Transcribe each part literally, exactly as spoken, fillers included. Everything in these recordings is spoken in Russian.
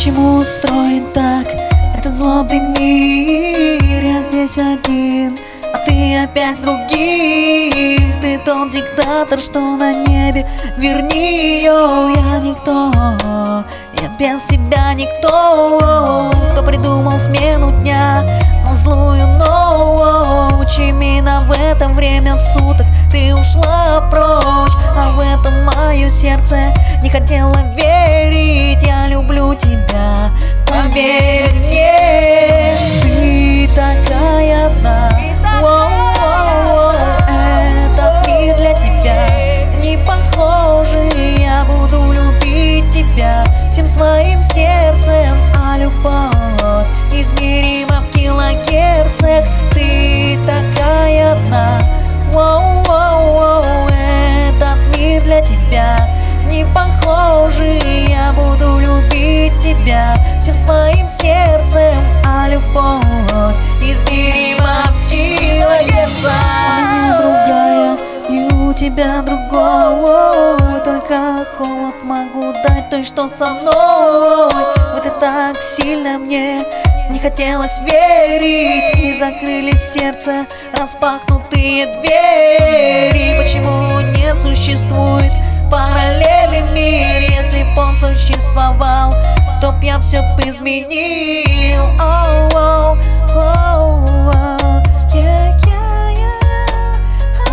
Почему устроен так этот злобный мир? Я здесь один, а ты опять с другим. Ты тот диктатор, что на небе. Верни ее, я никто, я без тебя никто. Кто придумал смену дня на злую ночь? Именно в это время суток ты ушла прочь, а в этом мое сердце не хотело верить. Я люблю тебя, поверь мне. Ты такая одна, воу-воу-воу. Этот мир для тебя не похожий. Я буду любить тебя всем своим сердцем, а любовь измерима в килогерцах. Ты такая одна, воу-воу-воу. Этот мир для тебя не похожий. Я буду любить тебя всем своим сердцем, а любовь измерима в килогерцах. У меня другая, и у тебя другой. Только холод могу дать той, что со мной. Вот и так сильно мне не хотелось верить, и закрыли в сердце распахнутые двери. Почему не существует параллельный мир? Если б он существовал, то б я все б изменил. Oh, oh, oh, oh, yeah, yeah, yeah.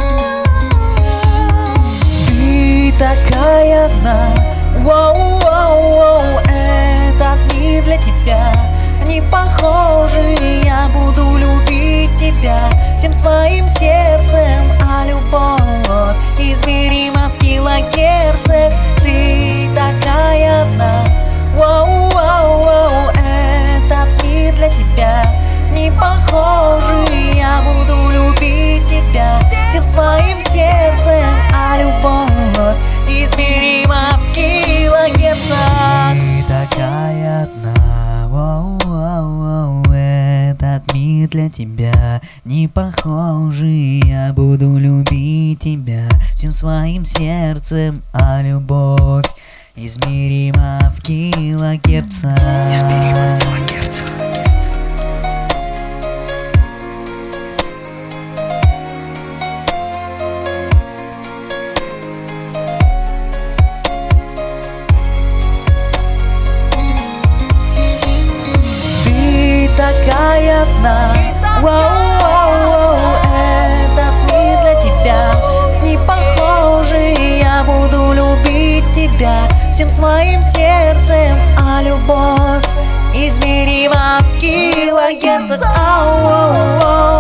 Ты такая одна, воу, воу, воу. Этот мир для тебя не похожий. Я буду любить тебя всем своим сердцем, а любовь измерима в килогерцах. Ты такая одна, воу-воу-воу. Этот мир для тебя не похожий. Я буду любить тебя всем своим сердцем, а любовь измерима в килогерцах. Ты такая одна, воу-воу-воу. Этот мир для тебя не похожий. Я буду любить тебя всем своим сердцем, а любовь измерима в килогерцах. Измерима в килогерцах. Такая одна, воу-воу-воу. Этот мир для тебя не похожий. Я буду любить тебя всем своим сердцем, а любовь измерима в килогерцах. Ау-ау-ау.